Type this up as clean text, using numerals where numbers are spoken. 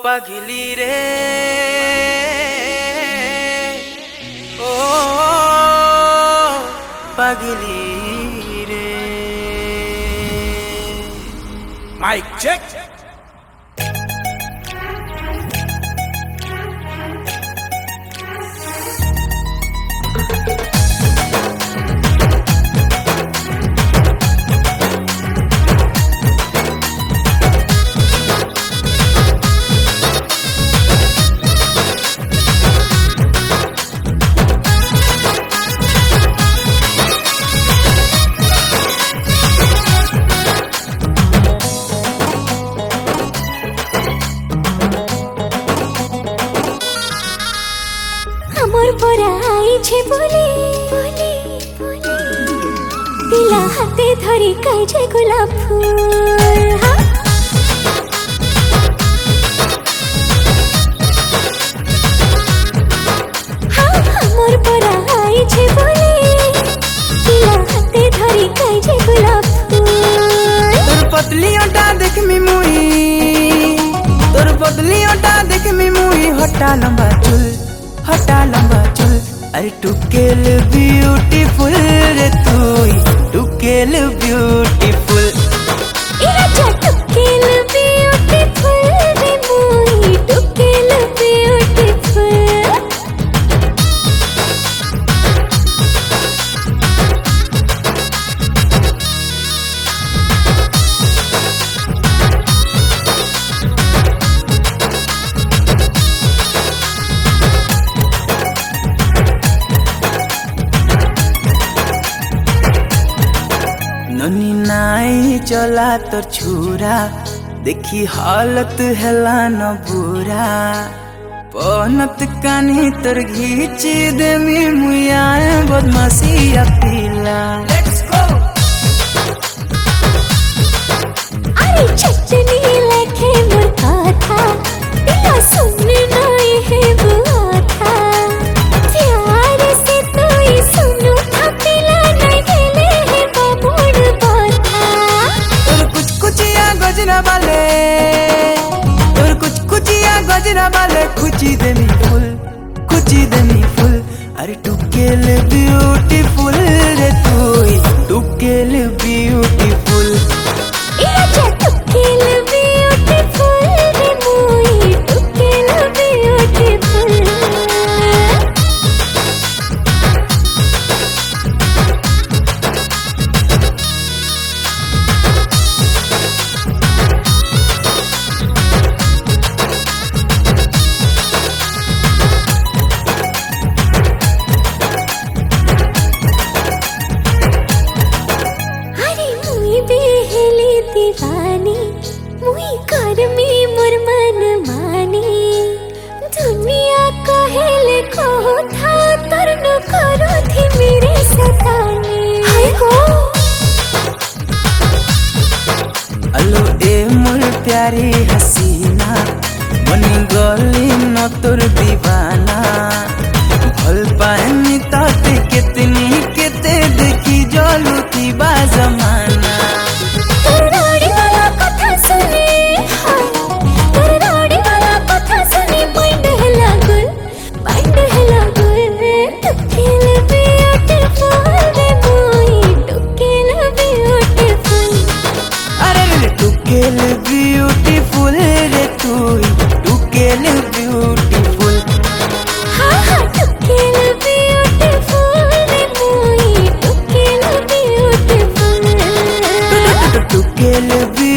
पगली रे ओ पगली रे। Mic check. दिला हाथे धरी काजे गुलाब फूल मोर परा आई छे बोले दिला हाथे धरी काजे गुलाब फूल। तोर पतली ओटा देख मी मुई, तोर पतली ओटा देख मी मुई। हटा लंबा चुल, हटा लंबा चुल। अरे टुकेल ब्यूटीफुल रे तू, टुकेल ब्यूटीफुल। इराजा टुकेल ब्यूटीफुल रे मुई, टुकेल ब्यूटीफुल। ननी नाई चला तो छुरा, देखी हालत हेला न बुरा। पनत कानी तर घीच दे मी मुया बदमाशी अपीला। Let's go. अरे चटनी लेके मुर्गा था, दिला सुनने नहीं है बुआ था। प्यार से तो ही सुनू था, पिला नहीं देले है बाबूड़ बाता। तोर कुछ कुचिया गजरा वाले, तोर कुछ कुचिया गजरा वाले। खुची दे मी फुल, खुची दे मी फुल। अरे टुकेल ब्यूटीफुल रे तू, टुकेल ब्यूटीफुल। इराजा टुकेल ब्यूटीफुल रे मुई, टुकेल ब्यूटीफुल। दीवानी मुई कर में मोर मन मानी। दुनिया कहेले को था तर न करो थी मेरे सतानी। हाय गो अलो ए मोर प्यारी हसीना, बनी गली न तोर दीवाना। भल पानी ताते कितनी किते देखी जलू थी बा जमाना। टुकेल ब्यूटीफुल रे तू, टुकेल ब्यूटीफुल। हाँ टुकेल ब्यूटीफुल रे मुई, टुकेल ब्यूटीफुल। टुकेल